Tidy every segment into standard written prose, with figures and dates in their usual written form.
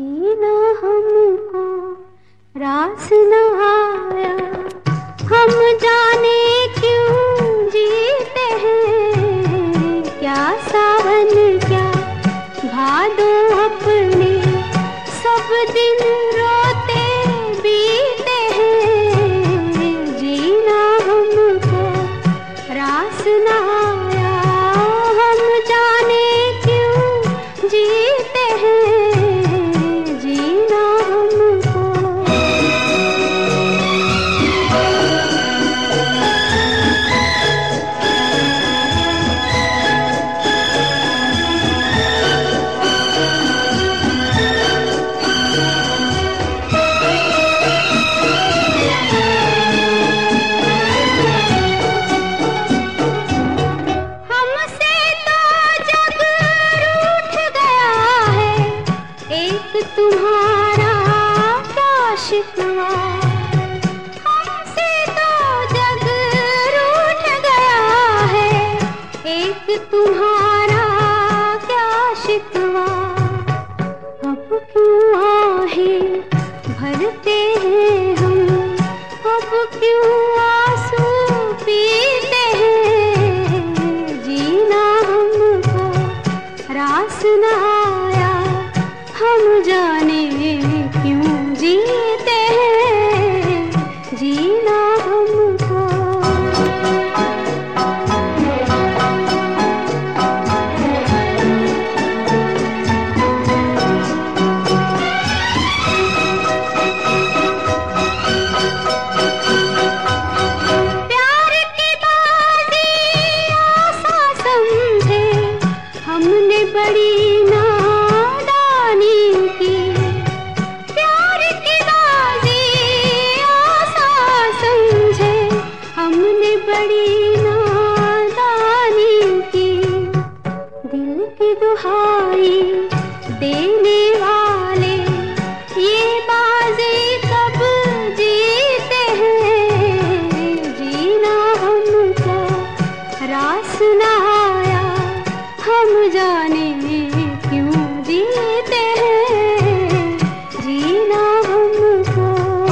जीना हमको रास न आया, हम जाने क्यों जीते हैं। क्या सावन क्या भादो अपने सब दिन रोते बीते हैं। जीना हमको रास न आया, हम जाने क्यों जीते हैं। जीना हमको तुम्हारा क्या शिकवा, हमसे तो जग रूठ गया है। एक तुम्हारा क्या शिकवा, अब क्यों आहें भरते हैं हम, अब क्यों आंसू पीते हैं। जीना हमको रास न आया, हम जाने क्यों जीते हैं। जीना हमको प्यार की बाजी आसा समझे हमने बड़ी बड़ी नादानी की। दिल की दुहाई देने वाले ये बाजी कब जीते हैं। जीना हमको रास न आया, हम जाने क्यों जीते हैं। जीना हमको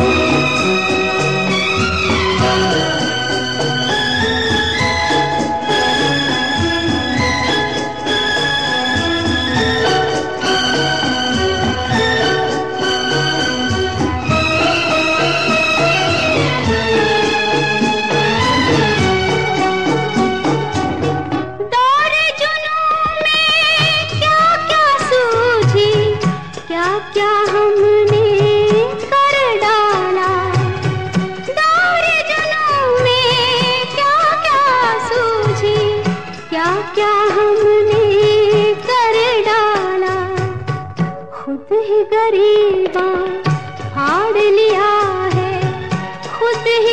क्या हमने कर डाला। दौरे जुनून में क्या क्या सूझी, क्या क्या हमने कर डाला। खुद ही गरीबा फाड़ लिया है, खुद ही